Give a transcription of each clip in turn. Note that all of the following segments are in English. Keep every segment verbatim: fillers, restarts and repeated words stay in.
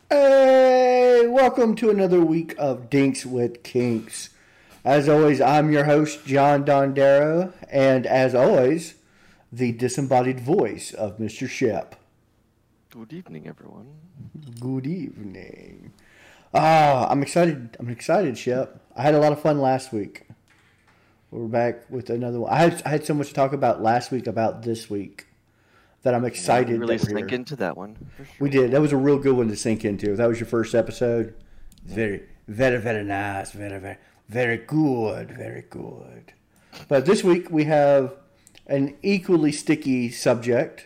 Hey, welcome to another week of Dinks with Kinks. As always, I'm your host, John Dondero, and as always, the disembodied voice of Mister Shep. Good evening, everyone. Good evening. Ah, I'm excited. I'm excited, Shep. I had a lot of fun last week. We're back with another one. I had, I had so much to talk about last week about this week that I'm excited. Yeah, we really that we're sink here. into that one. For sure. We did. That was a real good one to sink into. That was your first episode. Very, very, very nice. Very, very, very good. Very good. But this week we have an equally sticky subject.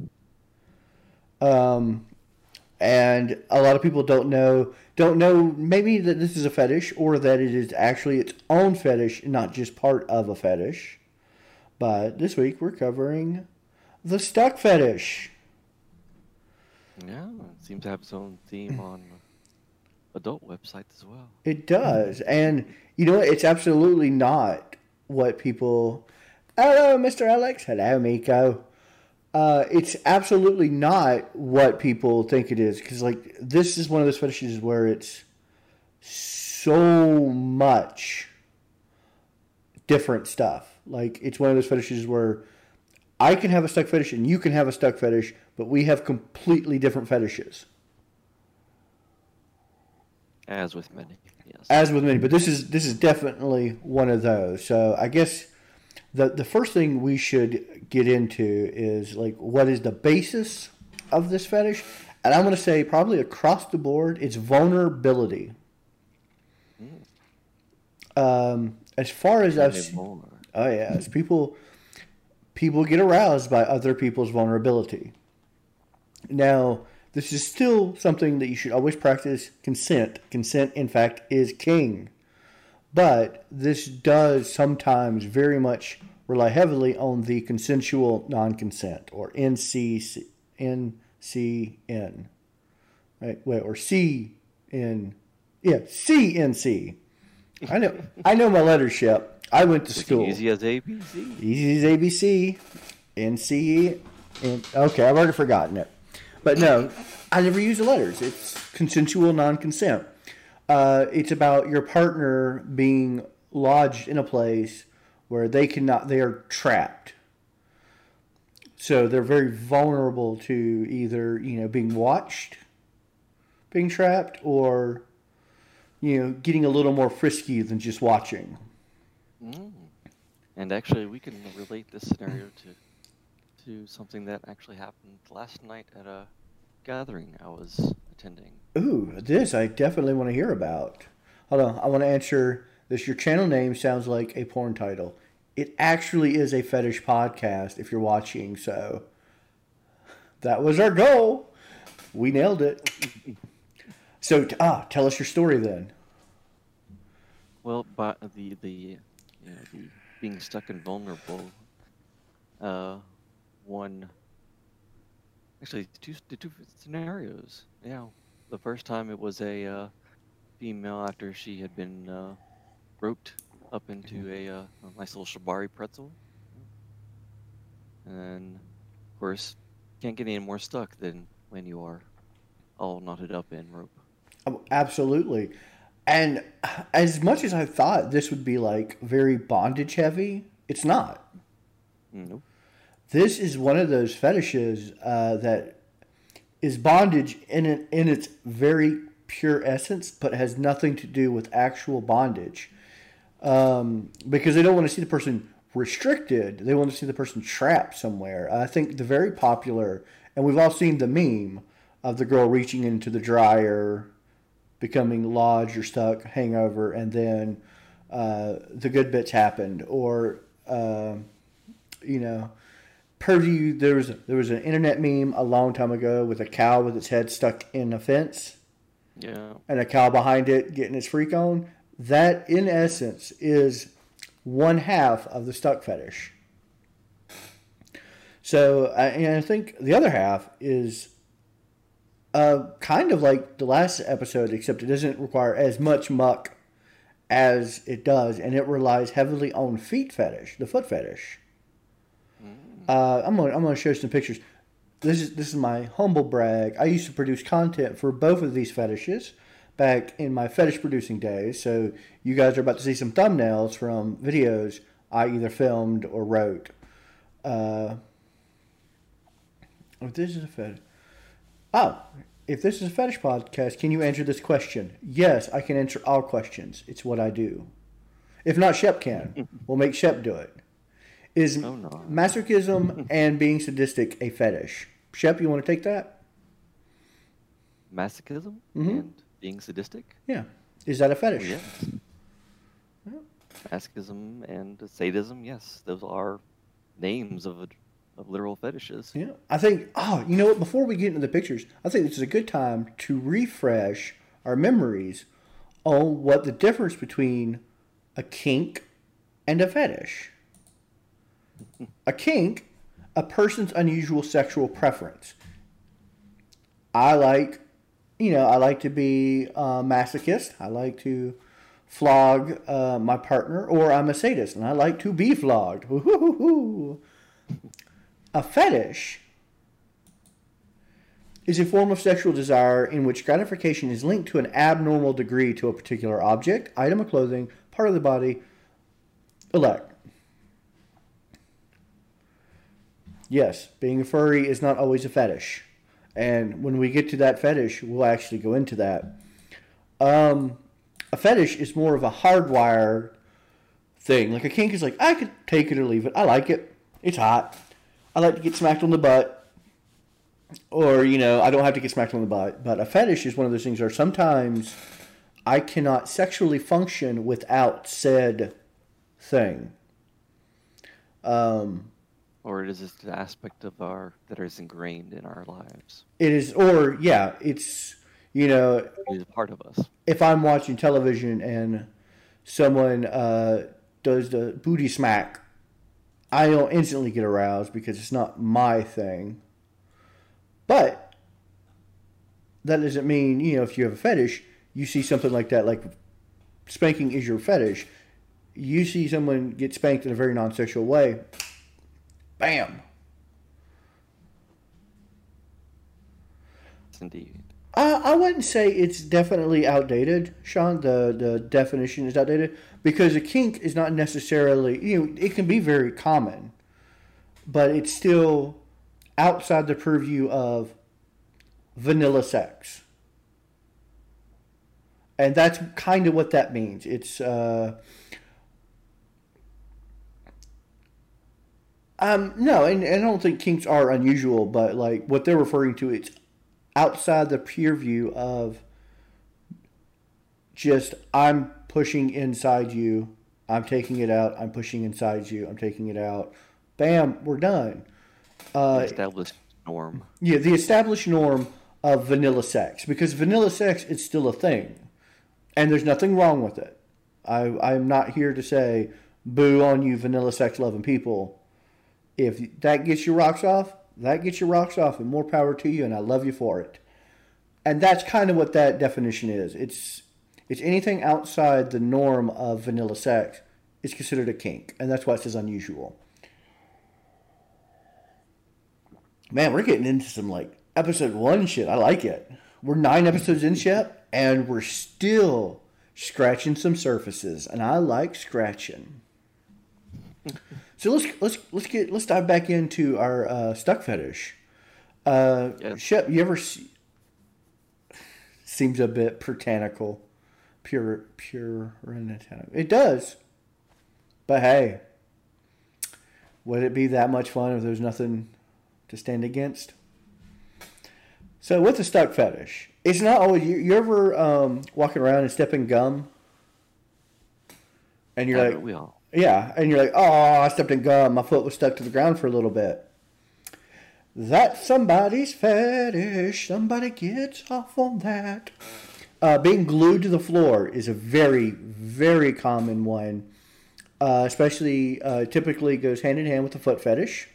Um, and a lot of people don't know, don't know maybe that this is a fetish or that it is actually its own fetish, not just part of a fetish. But this week we're covering the stuck fetish. Yeah, it seems to have its own theme on adult websites as well. It does. And, you know, it's absolutely not what people... Hello, Mister Alex. Hello, Miko. Uh, it's absolutely not what people think it is. Because, like, this is one of those fetishes where it's so much different stuff. Like, it's one of those fetishes where I can have a stuck fetish and you can have a stuck fetish, but we have completely different fetishes. As with many, yes. As with many, but this is this is definitely one of those. So I guess the the first thing we should get into is like what is the basis of this fetish, and I'm going to say probably across the board, it's vulnerability. Mm. Um, as far as I've seen, oh yeah, as people people get aroused by other people's vulnerability. Now, this is still something that you should always practice consent. Consent, in fact, is king. But this does sometimes very much rely heavily on the consensual non-consent, or N C N. Right? Wait, or C N. Yeah, C N C. I know, I know my letters, Shep. I went to it's school. Easy as A B C. Easy as A B C. N C. Okay, I've already forgotten it. But no, I never use the letters. It's consensual non-consent. Uh, it's about your partner being lodged in a place where they cannot, they are trapped. So they're very vulnerable to either, you know, being watched, being trapped, or, you know, getting a little more frisky than just watching. Mm. And actually, we can relate this scenario to to something that actually happened last night at a gathering I was attending. Ooh, this I definitely want to hear about. Hold on, I want to answer this. Your channel name sounds like a porn title. It actually is a fetish podcast if you're watching, so that was our goal. We nailed it. So, ah, tell us your story then. Well, but the the you know, the being stuck and vulnerable. Uh, one. Actually, two the two scenarios. Yeah, the first time it was a uh, female after she had been uh, roped up into a, uh, a nice little shibari pretzel, and of course, can't get any more stuck than when you are all knotted up in rope. Oh, absolutely. And as much as I thought this would be like very bondage heavy, it's not. Nope. This is one of those fetishes uh, that is bondage in it, in its very pure essence, but has nothing to do with actual bondage. Um, because they don't want to see the person restricted. They want to see the person trapped somewhere. I think the very popular, and we've all seen the meme of the girl reaching into the dryer, becoming lodged or stuck, hangover, and then uh, the good bits happened. Or, uh, you know, Purdue, there was, there was an internet meme a long time ago with a cow with its head stuck in a fence. Yeah. And a cow behind it getting its freak on. That, in essence, is one half of the stuck fetish. So, and I think the other half is uh, kind of like the last episode, except it doesn't require as much muck as it does, and it relies heavily on feet fetish, the foot fetish. Mm. Uh, I'm gonna I'm gonna show some pictures. this is this is my humble brag. I used to produce content for both of these fetishes back in my fetish producing days. So you guys are about to see some thumbnails from videos I either filmed or wrote. Uh, if this is a fetish, oh, if this is a fetish podcast, can you answer this question? Yes, I can answer all questions. It's what I do. If not, Shep can. We'll make Shep do it. Is oh, no. masochism and being sadistic a fetish? Shep, you want to take that? Masochism mm-hmm. and being sadistic? Yeah. Is that a fetish? Oh, yes. Yeah. Masochism and sadism, yes. Those are names of, a, of literal fetishes. Yeah. I think, oh, you know what? Before we get into the pictures, I think this is a good time to refresh our memories on what the difference between a kink and a fetish. A kink, a person's unusual sexual preference. I like, you know, I like to be a masochist. I like to flog uh, my partner, or I'm a sadist, and I like to be flogged. Woo-hoo-hoo-hoo. A fetish is a form of sexual desire in which gratification is linked to an abnormal degree to a particular object, item of clothing, part of the body, elect. Yes, being a furry is not always a fetish. And when we get to that fetish, we'll actually go into that. Um, a fetish is more of a hardwired thing. Like a kink is like, I could take it or leave it. I like it. It's hot. I like to get smacked on the butt. Or, you know, I don't have to get smacked on the butt. But a fetish is one of those things where sometimes I cannot sexually function without said thing. Um... Or it is just an aspect of our that is ingrained in our lives. It is, or yeah, it's, you know, it is a part of us. If I'm watching television and someone uh, does the booty smack, I don't instantly get aroused because it's not my thing. But that doesn't mean, you know, if you have a fetish, you see something like that, like spanking is your fetish. You see someone get spanked in a very non-sexual way. Bam. Indeed. I, I wouldn't say it's definitely outdated, Sean. The the definition is outdated because a kink is not necessarily, you know, it can be very common, but it's still outside the purview of vanilla sex. And that's kind of what that means. It's uh Um, no, and, and I don't think kinks are unusual, but like what they're referring to, it's outside the purview of just I'm pushing inside you, I'm taking it out, I'm pushing inside you, I'm taking it out. Bam, we're done. Uh, the established norm. Yeah, the established norm of vanilla sex. Because vanilla sex is still a thing. And there's nothing wrong with it. I, I'm not here to say, boo on you vanilla sex loving people. If that gets your rocks off, that gets your rocks off, and more power to you, and I love you for it. And that's kind of what that definition is. It's it's anything outside the norm of vanilla sex is considered a kink, and that's why it says unusual. Man, we're getting into some like episode one shit. I like it. We're nine episodes in, Shep, and we're still scratching some surfaces, and I like scratching. So let's let's let's get let's dive back into our uh, stuck fetish. Uh, yeah. Shep, you ever see? Seems a bit puritanical, pure pure. It does, but hey, would it be that much fun if there's nothing to stand against? So with the stuck fetish, it's not always you. You ever um, walking around and stepping gum, and you're yeah, like, we all. Yeah, and you're like, oh, I stepped in gum. My foot was stuck to the ground for a little bit. That's somebody's fetish. Somebody gets off on that. Uh, being glued to the floor is a very, very common one. Uh, especially, uh, typically goes hand in hand with the foot fetish.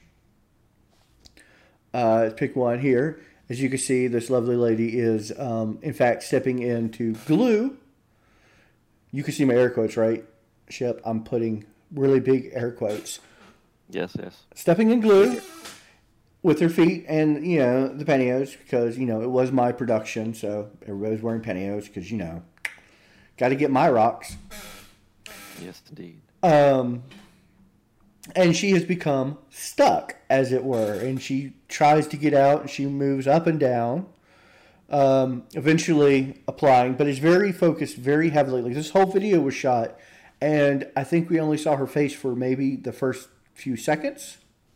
Uh, let's pick one here. As you can see, this lovely lady is, um, in fact, stepping into glue. You can see my air quotes, right? Shep, I'm putting really big air quotes. Yes, yes. Stepping in glue. with her feet and, you know, the pantyhose because, you know, it was my production. So everybody was wearing pantyhose because, you know, got to get my rocks. Yes, indeed. Um, and she has become stuck, as it were. And she tries to get out and she moves up and down. Um, eventually applying, but is very focused, very heavily. Like this whole video was shot, and I think we only saw her face for maybe the first few seconds.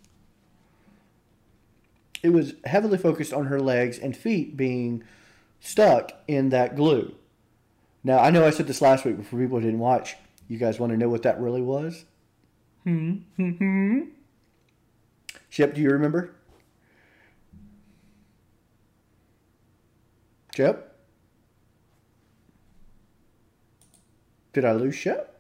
It was heavily focused on her legs and feet being stuck in that glue. Now, I know I said this last week, but for people who didn't watch, you guys want to know what that really was? Hmm. Hmm. Shep, do you remember? Shep? Did I lose Shep?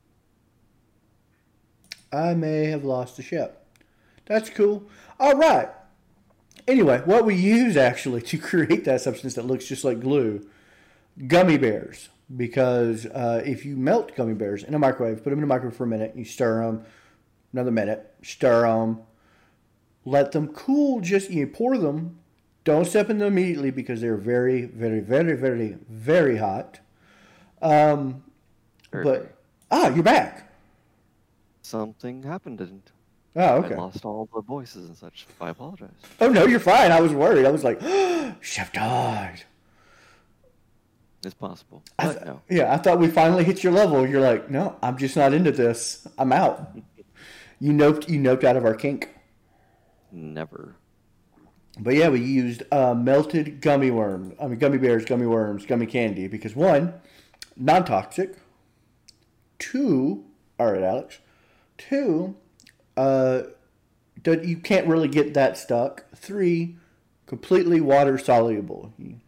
I may have lost a Shep. That's cool. All right. Anyway, what we use actually to create that substance that looks just like glue, gummy bears. Because uh, if you melt gummy bears in a microwave, put them in a microwave for a minute, you stir them, another minute, stir them, let them cool, just you pour them. Don't step in them immediately because they're very, very, very, very, very hot. Um, but, ah, you're back. Something happened, didn't Oh, okay. I lost all the voices and such. I apologize. Oh, no, you're fine. I was worried. I was like, oh, Chef died. It's possible. I But th- no. Yeah, I thought we finally hit your level. You're like, no, I'm just not into this. I'm out. You noped, you noped out of our kink. Never. But yeah, we used uh, melted gummy worm. I mean, gummy bears, gummy worms, gummy candy. Because one, non-toxic. Two, all right, Alex. Two, uh, you can't really get that stuck. Three, completely water soluble. You,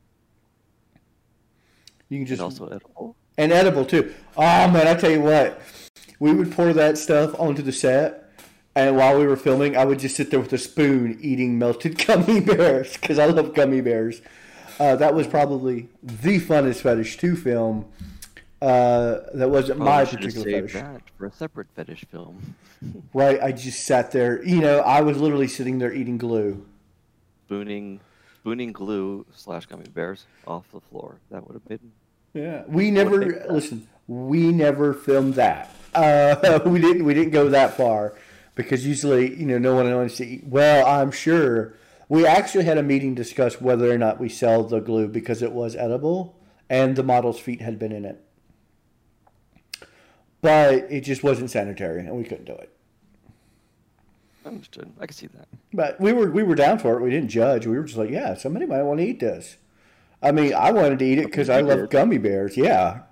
you can just And also edible. and edible too. Oh man, I tell you what, we would pour that stuff onto the set. And while we were filming, I would just sit there with a spoon eating melted gummy bears because I love gummy bears. Uh, that was probably the funnest fetish to film. Uh, that wasn't Probably my should have particular saved fetish. that for a separate fetish film. Right? I just sat there. You know, I was literally sitting there eating glue. Spooning, spooning glue slash gummy bears off the floor. That would have been. Yeah, we What never they- listen. We never filmed that. Uh, we didn't. We didn't go that far because usually, you know, no one wants to eat. Well, I'm sure we actually had a meeting to discuss whether or not we sell the glue because it was edible and the model's feet had been in it, but it just wasn't sanitary and we couldn't do it. Understood. I can see that. But we were we were down for it. We didn't judge. We were just like, yeah, somebody might want to eat this. I mean, I wanted to eat it because I You love did. gummy bears. Yeah.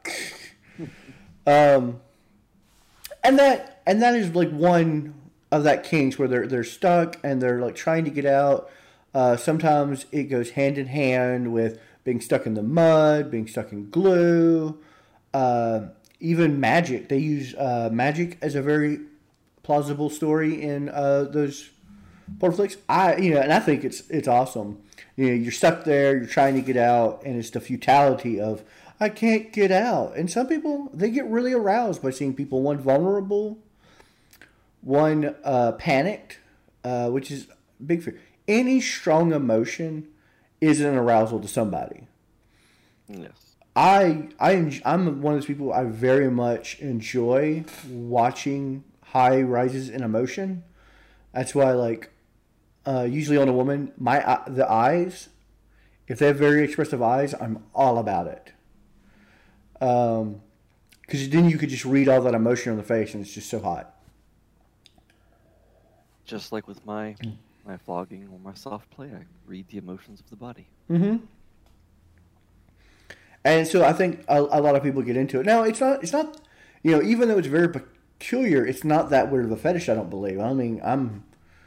um, and that and that is like one of that kinks where they're they're stuck and they're like trying to get out. Uh, sometimes it goes hand in hand with being stuck in the mud, being stuck in glue, uh, even magic. They use uh, magic as a very plausible story in uh, those porn flicks. I you know, and I think it's it's awesome. You know, you're stuck there, you're trying to get out, and it's the futility of I can't get out. And some people they get really aroused by seeing people one vulnerable, one uh, panicked, uh, which is big fear. Any strong emotion is an arousal to somebody. Yes. I I enj- I'm one of those people I very much enjoy watching high rises in emotion. That's why like uh, usually on a woman, my eye- the eyes, if they have very expressive eyes, I'm all about it. Um, because then you could just read all that emotion on the face, and it's just so hot. Just like with my my flogging or my soft play, I read the emotions of the body. Mm-hmm. And so I think a, a lot of people get into it. Now it's not it's not you know even though it's very peculiar, it's not that weird of a fetish. I don't believe. I mean I'm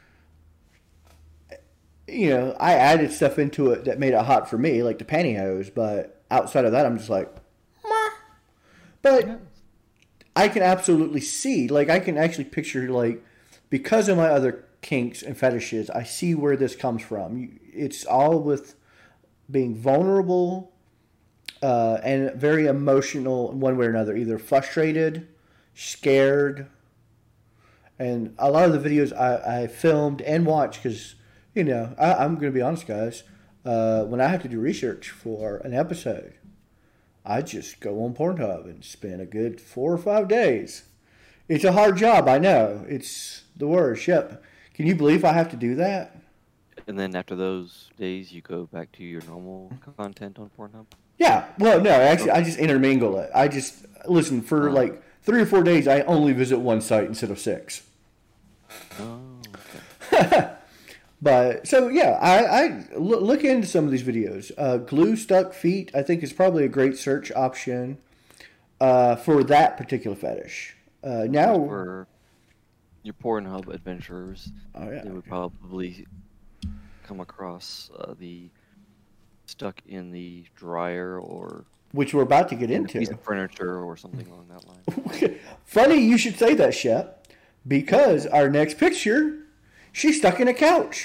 you know I added stuff into it that made it hot for me, like the pantyhose. But outside of that, I'm just like, meh. But I can absolutely see, like I can actually picture like because of my other kinks and fetishes, I see where this comes from. You- It's all with being vulnerable uh, and very emotional in one way or another, either frustrated, scared. And a lot of the videos I, I filmed and watched, because you know, I, I'm going to be honest, guys. Uh, when I have to do research for an episode, I just go on Pornhub and spend a good four or five days. It's a hard job, I know. It's the worst. Yep. Can you believe I have to do that? And then after those days, you go back to your normal content on Pornhub? Yeah. Well, no, actually, I just intermingle it. I just, listen, for Oh. like three or four days, I only visit one site instead of six. Oh, okay. But, so, yeah, I, I look, look into some of these videos. Uh, glue stuck feet, I think, is probably a great search option uh, for that particular fetish. Uh, now, For your Pornhub adventurers, oh, yeah. they would probably come across uh, the stuck in the dryer or Which we're about to get in a piece into. of furniture or something along that line. Funny you should say that, Shep, because our next picture, she's stuck in a couch.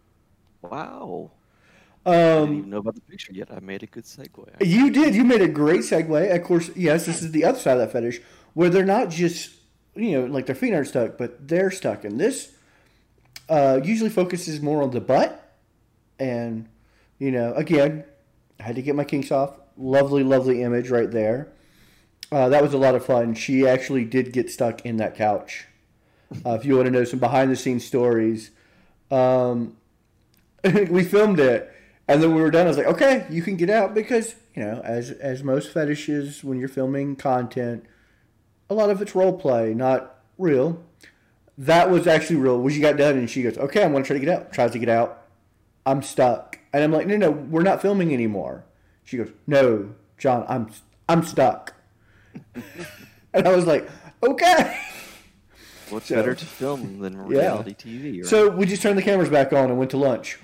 Wow. I didn't Um, even know about the picture yet. I made a good segue. you did. You made a great segue. Of course, yes, this is the other side of that fetish, where they're not just, you know, like their feet aren't stuck, but they're stuck. And this uh, usually focuses more on the butt. And, you know, again, I had to get my kinks off. Lovely, lovely image right there. Uh, that was a lot of fun. She actually did get stuck in that couch. Uh, if you want to know some behind the scenes stories, um, we filmed it, and then we were done. I was like, okay, you can get out, because, you know, as as most fetishes, when you're filming content, a lot of it's role play, not real. That was actually real. When she got done, and she goes, okay, I'm going to try to get out. Tries to get out. I'm stuck. And I'm like, no, no, we're not filming anymore. She goes, no, John, I'm I'm stuck. And I was like, okay. What's So- better to film than Yeah. reality T V? Right? So we just turned the cameras back on and went to lunch.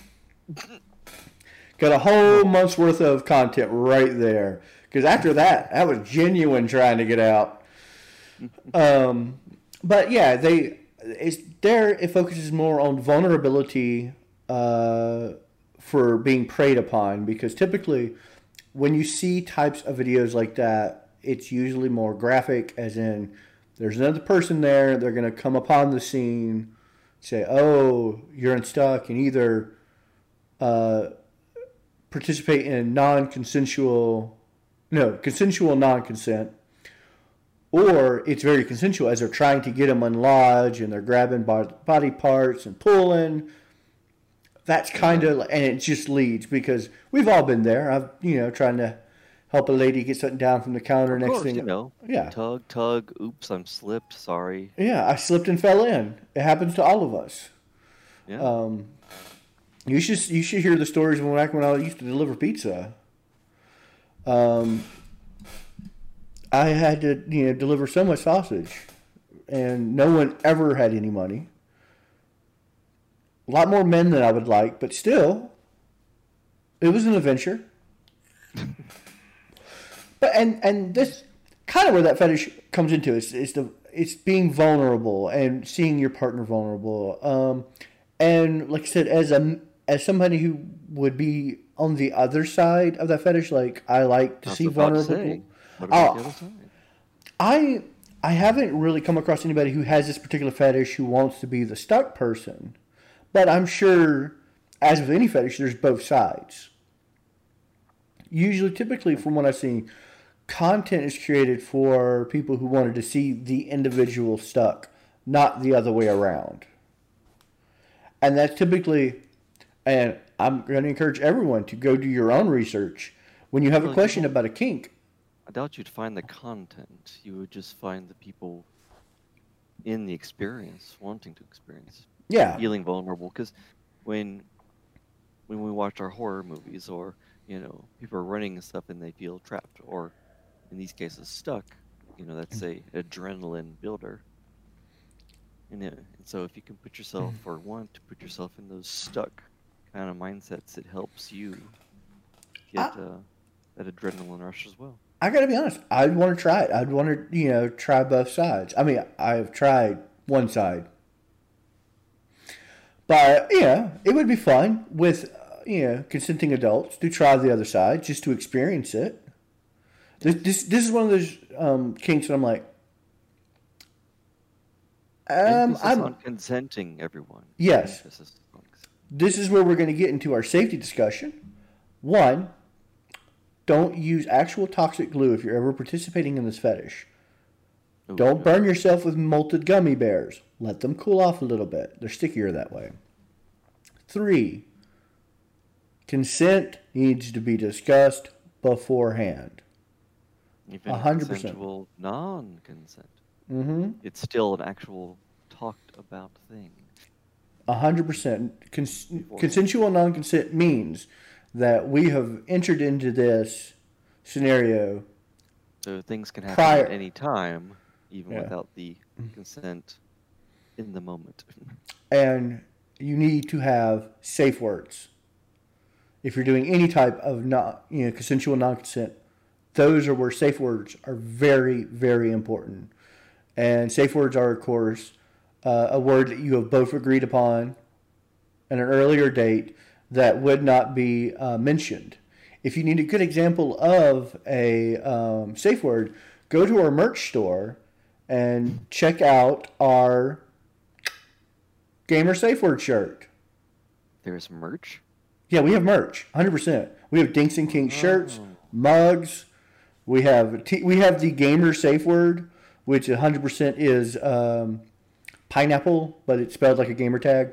Got a whole month's worth of content right there. Because after that, that was genuine trying to get out. Um, but yeah, they it's there. It focuses more on vulnerability uh, for being preyed upon. Because typically, when you see types of videos like that, it's usually more graphic, as in there's another person there. They're going to come upon the scene, say, "Oh, you're unstuck," and either uh, participate in non-consensual, no, consensual non-consent, or it's very consensual as they're trying to get them unlodged and they're grabbing body parts and pulling. That's kind of, and it just leads, because we've all been there. I've, you know, trying to help a lady get something down from the counter. of Next course, thing, you know, yeah, tug, tug. Oops, I'm slipped. Sorry. yeah, I slipped and fell in. It happens to all of us. Yeah. Um, you should you should hear the stories when back when I used to deliver pizza. Um, I had to you know deliver so much sausage, and no one ever had any money. A lot more men than I would like, but still, it was an adventure. But and and this kind of where that fetish comes into is is the it's being vulnerable and seeing your partner vulnerable. Um, and like I said, as a as somebody who would be on the other side of that fetish, like I like to I was see about to vulnerable say, people. what about the Oh, other side? I I haven't really come across anybody who has this particular fetish who wants to be the stuck person, but I'm sure, as with any fetish, there's both sides. Usually, typically, from what I've seen, content is created for people who wanted to see the individual stuck, not the other way around. And that's typically, and I'm going to encourage everyone to go do your own research. When you have a Well, you question won't- about a kink, I doubt you'd find the content. You would just find the people in the experience, wanting to experience, yeah, feeling vulnerable. Because when when we watch our horror movies, or you know, people are running and stuff, and they feel trapped, or in these cases, stuck. You know, that's a adrenaline builder. And, it, and so, if you can put yourself, or want to put yourself in those stuck kind of mindsets, it helps you get I- uh, that adrenaline rush as well. I got to be honest. I'd want to try it. I'd want to, you know, try both sides. I mean, I've tried one side, but you know, it would be fun with uh, you know consenting adults to try the other side just to experience it. This this, this is one of those um, kinks that I'm like, um, Emphasis I'm on consenting, everyone. Yes. Emphasis on consent. this is where we're going to get into our safety discussion. One, don't use actual toxic glue if you're ever participating in this fetish. Ooh, Don't no. burn yourself with molted gummy bears. Let them cool off a little bit. They're stickier that way. Three, consent needs to be discussed beforehand. Even A hundred percent. consensual non-consent. Mm-hmm. It's still an actual talked about thing. A hundred percent. Cons- consensual non-consent means that we have entered into this scenario. So things can happen Prior- at any time, even Yeah. without the consent in the moment. And you need to have safe words. If you're doing any type of not, you know, consensual non-consent, those are where safe words are very, very important. And safe words are, of course, uh, a word that you have both agreed upon at an earlier date that would not be uh, mentioned. If you need a good example of a um, safe word, go to our merch store and check out our Gamer Safe Word shirt. There's merch? Yeah, we have merch, one hundred percent. We have Dinks and Kinks shirts, Oh. mugs. We have t- we have the Gamer Safe Word, which one hundred percent is um, pineapple, but it's spelled like a gamer tag.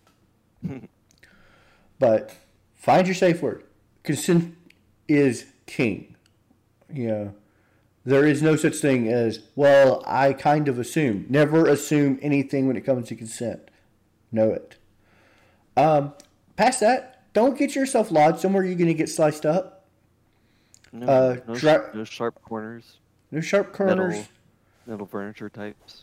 But find your safe word. Consent is king. You know, there is no such thing as, well, I kind of assume. Never assume anything when it comes to consent. Know it. Um, past that, don't get yourself lodged somewhere you're going to get sliced up. No, Uh, no, sh- dra- no sharp corners. No sharp corners. Metal, metal furniture types.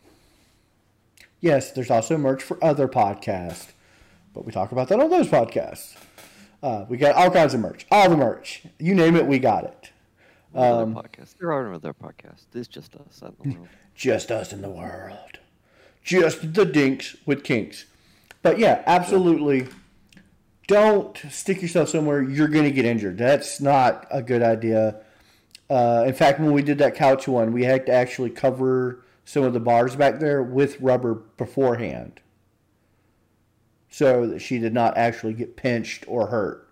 Yes, there's also merch for other podcasts, but we talk about that on those podcasts. Uh, we got all kinds of merch. All the merch. You name it, we got it. What other Um, podcasts? There are no other podcasts. It's just us out in the world. Just us in the world. Just the dinks with kinks. But yeah, absolutely. Don't stick yourself somewhere you're going to get injured. That's not a good idea. Uh, in fact, when we did that couch one, we had to actually cover some of the bars back there with rubber beforehand, so that she did not actually get pinched or hurt.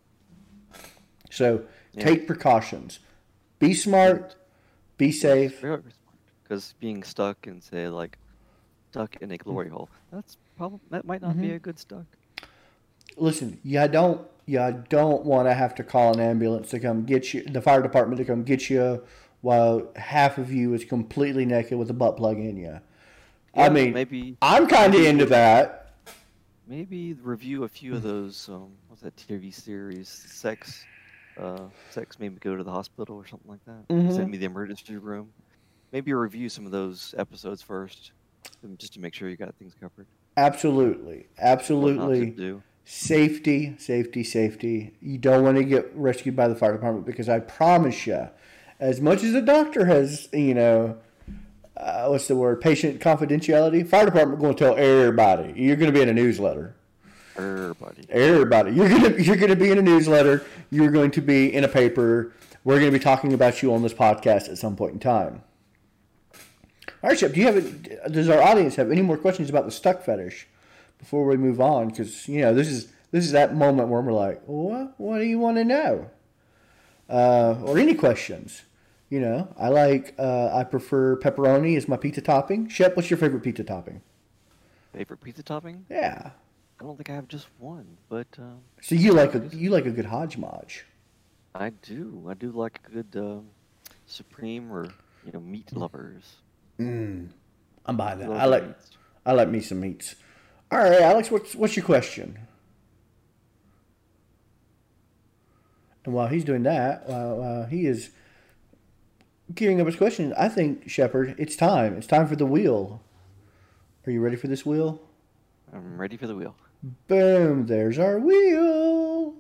So Yeah. take precautions. Be smart. Be safe. Very smart. Because being stuck and say like stuck in a glory hole, that's probably that might not be a good stuck. Listen, you don't you don't want to have to call an ambulance to come get you, the fire department to come get you, while half of you is completely naked with a butt plug in you. I Yeah, mean, maybe I'm kind of maybe into we'll- that. Maybe review a few of those. Um, what's that T V series? Sex, uh, sex made me go to the hospital or something like that. Mhm. Send me the emergency room. Maybe review some of those episodes first, um, just to make sure you got things covered. Absolutely, What not to absolutely. do. Safety, safety, safety. You don't want to get rescued by the fire department, because I promise you, as much as the doctor has, you know, uh, what's the word, patient confidentiality, fire department going to tell everybody. You're going to be in a newsletter. Everybody. Everybody, you're gonna you're gonna be in a newsletter. You're going to be in a paper. We're going to be talking about you on this podcast at some point in time. All right, Shep. Do you have? A, does our audience have any more questions about the stuck fetish before we move on? Because you know this is this is that moment where we're like, what What do you want to know? Uh, or any questions? You know, I like uh, I prefer pepperoni as my pizza topping. Shep, what's your favorite pizza topping? Favorite pizza topping? Yeah. I don't think I have just one, but um, So you like a you like a good hodgepodge. I do. I do like a good um, supreme or you know meat lovers. Mm, I'm buying that. Love I like meats. I like me some meats. All right, Alex, what's what's your question? And while he's doing that, while uh, he is gearing up his question, I think, Shepard, it's time. It's time for the wheel. Are you ready for this wheel? I'm ready for the wheel. Boom, there's our wheel.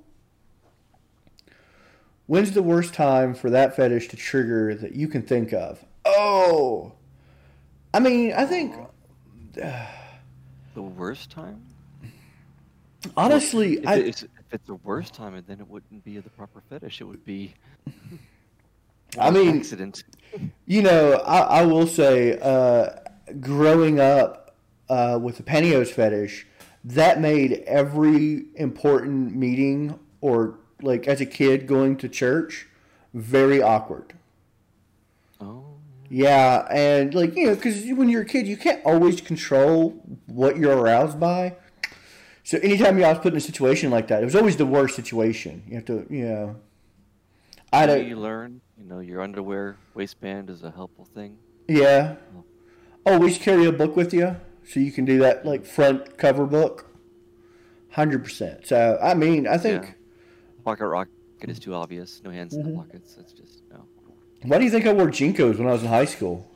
When's the worst time for that fetish to trigger that you can think of? Oh, I mean, I think, The worst time? honestly, If, I, it's, if it's the worst time, then it wouldn't be the proper fetish. It would be. I an mean, accident. you know, I, I will say, uh, growing up uh, with the pantyhose fetish, that made every important meeting or like as a kid going to church very awkward. Oh. Yeah, and like, you know, because when you're a kid, you can't always control what you're aroused by. So anytime I was put in a situation like that, it was always the worst situation. You have to, you know. I Maybe don't. you learn, you know, your underwear waistband is a helpful thing. Yeah. Always carry a book with you so you can do that like front cover book. one hundred percent. So, I mean, I think. Yeah. Pocket rocket is too obvious. No hands Mm-hmm. in the pockets. It's just, no. Why do you think I wore Jinkos when I was in high school?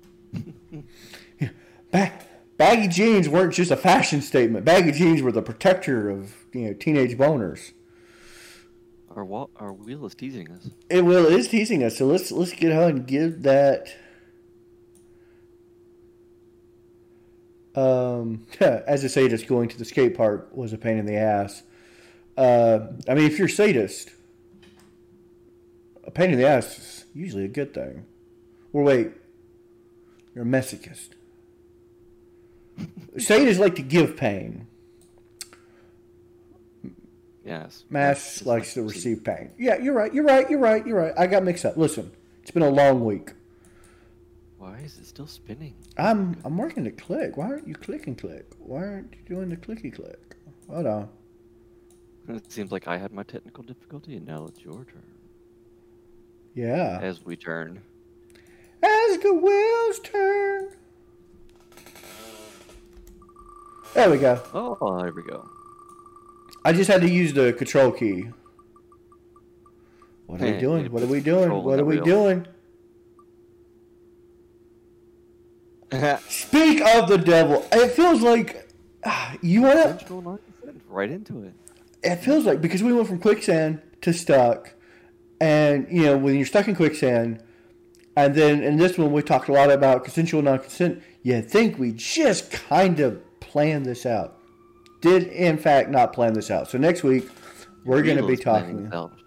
ba- baggy jeans weren't just a fashion statement. Baggy jeans were the protector of, you know, teenage boners. Our, wa- our wheel is teasing us. It will it is teasing us, so let's let's get ahead and give that. Um, as a sadist, going to the skate park was a pain in the ass. Uh, I mean, if you're a sadist, a pain in the ass is usually a good thing. Or wait, you're a masochist. Sadists like to give pain. Yes. Mass Just likes like to receive pain. Yeah, you're right. You're right. You're right. You're right. I got mixed up. Listen, it's been a long week. Why is it still spinning? I'm I'm working the click. Why aren't you clicking click? Why aren't you doing the clicky click? Hold on. It seems like I had my technical difficulty, and now it's your turn. Yeah. As we turn. As the wheels turn. There we go. Oh, there we go. I just had to use the control key. What are we Hey, doing? you What are put we doing? control on What are that we wheel. doing? Speak of the devil. It feels like ah, you want to. Control nine percent, right into it. It feels like because we went from quicksand to stuck, and you know when you're stuck in quicksand, and then in this one we talked a lot about consensual non-consent. You think we just kind of planned this out? Did in fact not plan this out. So next week we're going to Wheel be is planning talking. this out.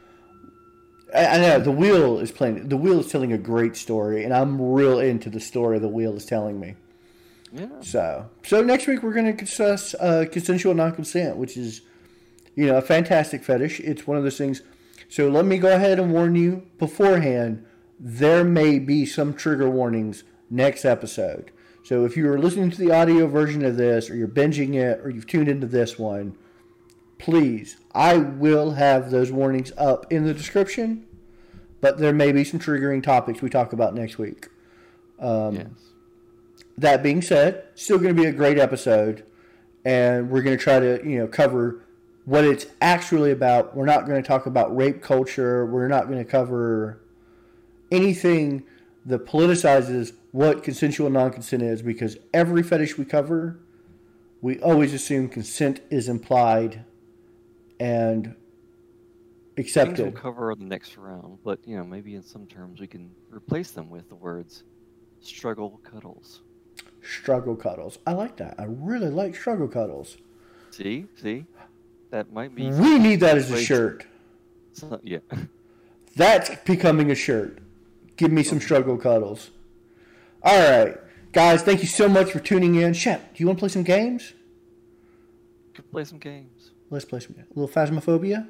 I, I know the wheel is playing. The wheel is telling a great story, and I'm real into the story the wheel is telling me. Yeah. So, so next week we're going to discuss uh, consensual non-consent, which is, you know, a fantastic fetish. It's one of those things. So let me go ahead and warn you beforehand. There may be some trigger warnings next episode. So if you are listening to the audio version of this, or you're binging it, or you've tuned into this one, please, I will have those warnings up in the description. But there may be some triggering topics we talk about next week. Um, Yes. That being said, still going to be a great episode, and we're going to try to, you know, cover what it's actually about. We're not going to talk about rape culture. We're not going to cover anything that politicizes what consensual non-consent is, because every fetish we cover, we always assume consent is implied and Things accepted. we'll cover on the next round, but you know, maybe in some terms we can replace them with the words struggle cuddles. Struggle cuddles. I like that. I really like struggle cuddles. See? See? That might be We need that as a Wait. shirt. so, yeah. That's becoming a shirt. Give me some struggle cuddles. All right. Guys, thank you so much for tuning in. Shep, do you want to play some games? Could play some games. Let's play some games. A little Phasmophobia?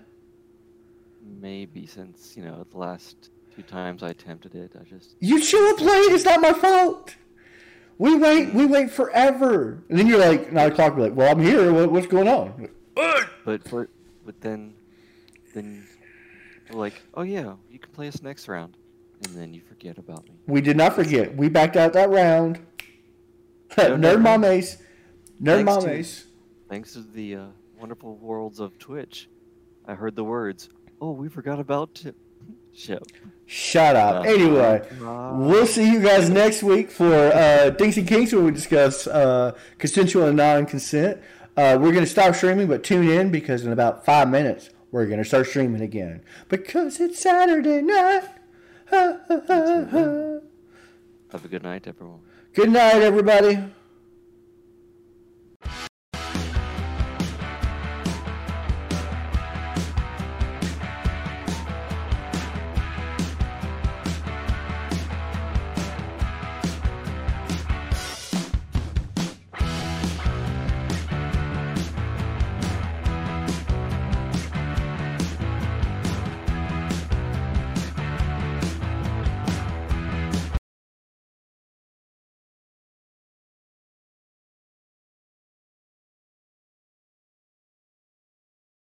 Maybe since, you know, the last two times I attempted it, I just You should have played. It's not my fault. We wait. We wait forever. And then you're like, nine o'clock, you're like, well, I'm here. What, what's going on? but for but then then you're like, oh yeah, you can play us next round. And then you forget about me. We did not forget. We backed out that round. No, no, Nerd no. Mom Ace. Nerd Thanks Mom to- Ace. Thanks to the uh, wonderful worlds of Twitch, I heard the words, oh, we forgot about Tip. Shep. Shut up. Uh, Anyway, uh, we'll see you guys next week for uh, Dinks and Kinks, where we discuss uh, consensual and non-consent. Uh, we're going to stop streaming, but tune in because in about five minutes, we're going to start streaming again. Because it's Saturday night. Ha, ha, ha, ha. Have a good night, everyone. Good night, everybody.